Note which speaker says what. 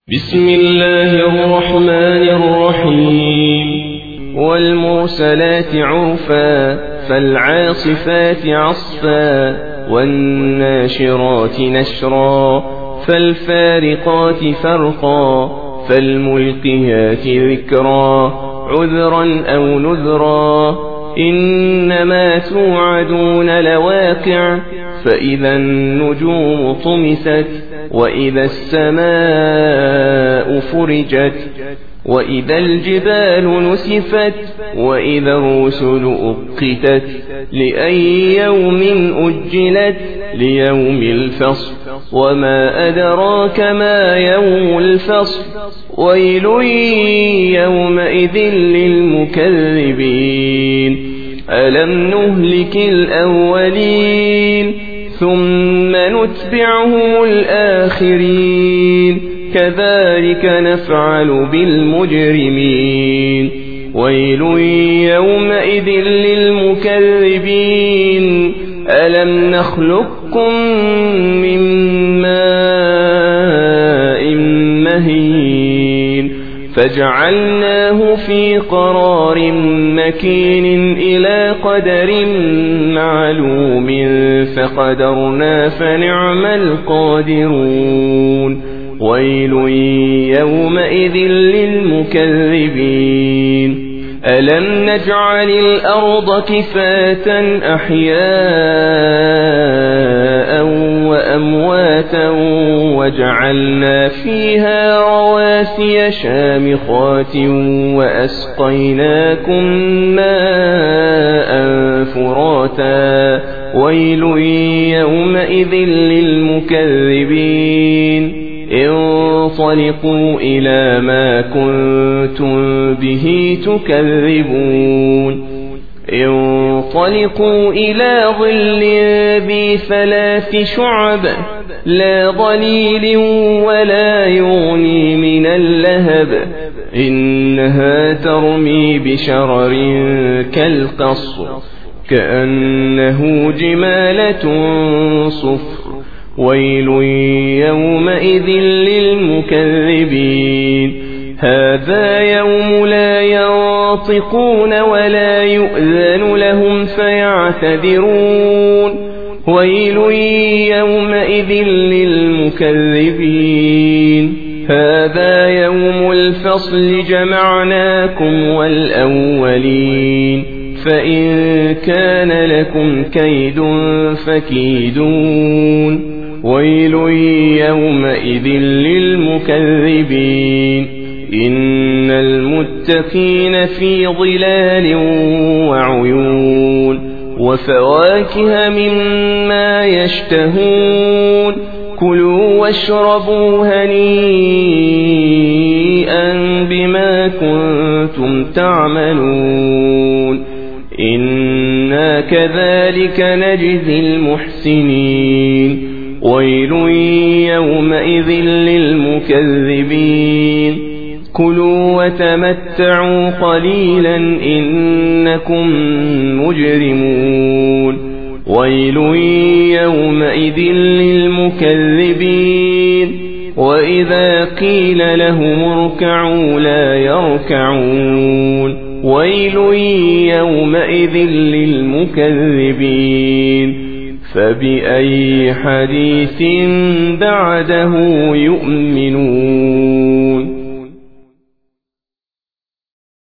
Speaker 1: بسم الله الرحمن الرحيم والمرسلات عرفا فالعاصفات عصفا والناشرات نشرا فالفارقات فرقا فالملقيات ذكرا عذرا أو نذرا إنما توعدون لواقع فإذا النجوم طمست وإذا السماء فرجت وإذا الجبال نسفت وإذا الرسل أقتت لأي يوم أجلت ليوم الفصل وما أدراك ما يوم الفصل ويل يومئذ للمكذبين ألم نهلك الأولين ثم نتبعهم الآخرين كذلك نفعل بالمجرمين ويل يومئذ للمكذبين ألم نخلقكم من ماء مهين فجعلناه في قرار مكين إلى قدر معلوم فقدرنا فنعم القادرون ويل يومئذ للمكذبين ألم نجعل الأرض كفاة أحياء وأمواتا وجعلنا فيها رواسي شامخات وأسقيناكم ماء فراتا ويل يومئذ للمكذبين انطلقوا إلى ما كنتم به تكذبون انطلقوا إلى ظل ذي 3 شعب لا ظليل ولا يغني من اللهب إنها ترمي بشرر كالقصر كأنه جمالة صفر ويل يومئذ للمكذبين هذا يوم لا ينطقون ولا يؤذن لهم فيعتذرون ويل يومئذ للمكذبين هذا يوم الفصل جمعناكم والأولين فإن كان لكم كيد فكيدون ويل يومئذ للمكذبين إن المتقين في ظلال وعيون وفواكه مما يشتهون كلوا واشربوا هنيئا بما كنتم تعملون إنا كذلك نجزي المحسنين ويل يومئذ للمكذبين كلوا وتمتعوا قليلا إنكم مجرمون ويل يومئذ للمكذبين وإذا قيل لهم اركعوا لا يركعون ويل يومئذ للمكذبين فبأي حديث بعده يؤمنون